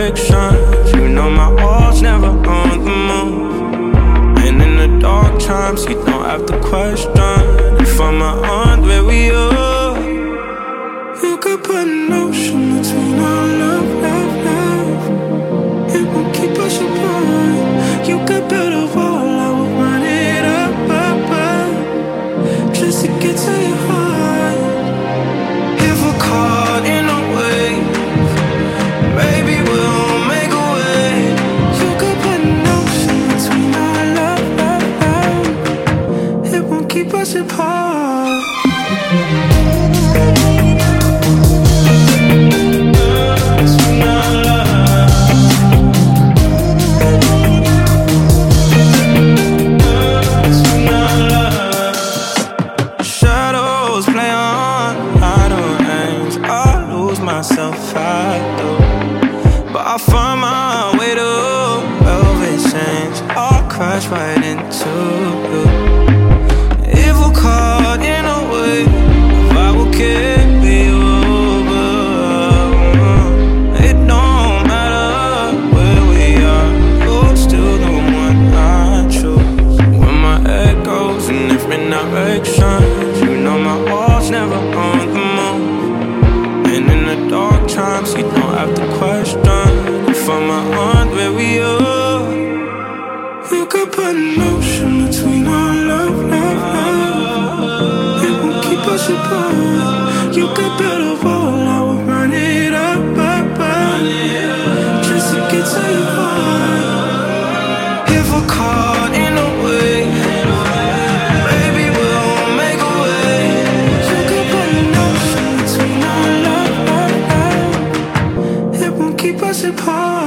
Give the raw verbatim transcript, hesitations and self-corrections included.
directions. You know my heart's never on the move. And in the dark times, you don't have to question if I'm on where we are. You could put an ocean between our love, love, love. It won't keep us apart. You could build a wall, I will run it up, up, up, just to get to your heart. If we're caught in a wave, maybe we'll make a way. You could put an ocean between our love, love, love. It won't keep us apart. I find my way to velvet chains. I'll crash right into you. If we're caught in a wave, I will carry you over. It don't matter where we are, you're still the one I choose. When my head goes in different directions, you know my heart's never on the move. And in the dark times, you don't have to question if I'm on where we are. You could put an ocean between our love, love, love. It won't keep us apart. You could build a wall, I will run it up, up, up, just to get to your heart. If we're caught in a wave, maybe we'll make a way. You could put an ocean between our love, love, love. It won't keep us apart.